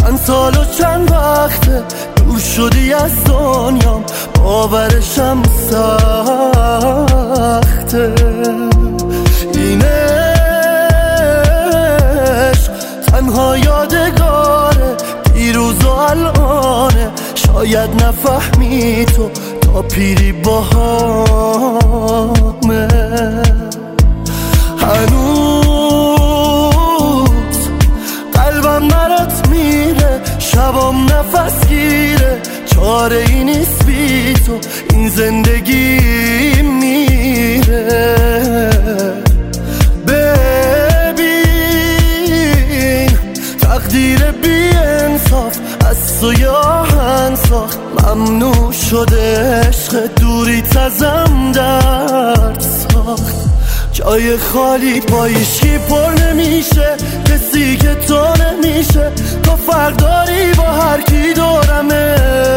چند سال و چند وقته دور شدی از دنیام، باورشم سخته. این عشق تنها یادگاره دیروز و الانه، شاید نفهمی تو تا پیری باهامه. هنوز قلبم برات میره، شبام نفس گیره، چاره ای نیست بی تو این زندگی میره. ببین تقدیر بی انصاف از تو یاهن ساخت، ممنوع شده عشق دوریت ازم درد ساخت. جای خالی با هیچکی پر نمیشه، کسی که تو نمیشه، تو فرق داری با هر کی دورمه.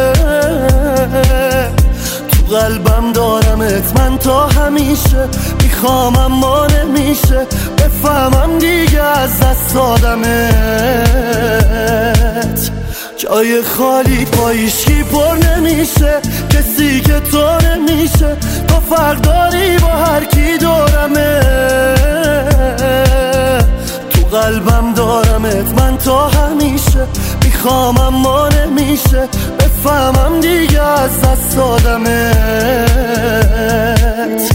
تو قلبم دارمت من تا همیشه، میخوام اما نمیشه بفهمم دیگه از دست دادمت. جای خالی با هیچکی پر نمیشه، کسی که تو نمیشه، تو فرق داری با هر کی دورمه. تو قلبم دارمت من تا همیشه، میخوام اما نمیشه بفهمم دیگه از دست دادمت.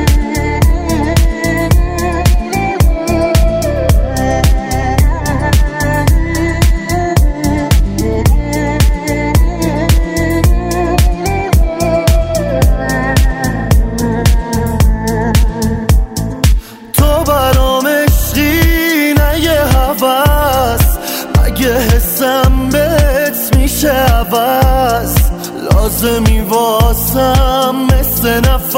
مگه حسم بهت میشه عوض، لازمی واسم مثل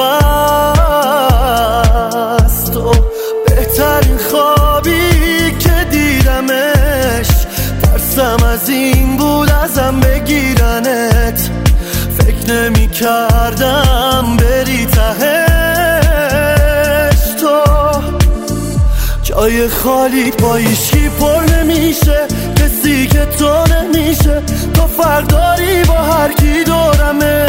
نفس. تو بهترین خوابی که دیدمش، ترسم از این بود ازم بگیرنت. فکر نمی کردم بری تهش. تو جای خالی با هیچکی پر نمیشه، کسی که تو نمیشه، تو فرق داری با هر کی دورمه.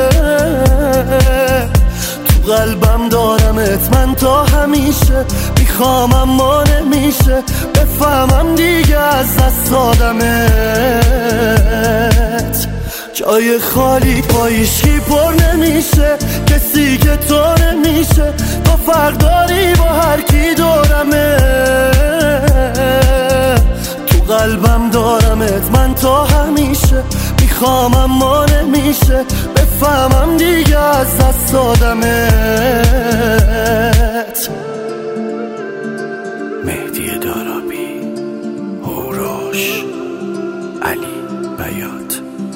تو قلبم دارمت من تا همیشه، میخوام اما نمیشه بفهمم دیگه از دست دادمت. جای خالی با هیچکی پر نمیشه، کسی که تو نمیشه، تو فرق داری با هر کی دورمه. تو قلبم دارمت من تا همیشه، میخوام اما نمیشه بفهمم دیگه از دست دادمت. مهدی دارابی، هوروش، علی بیات.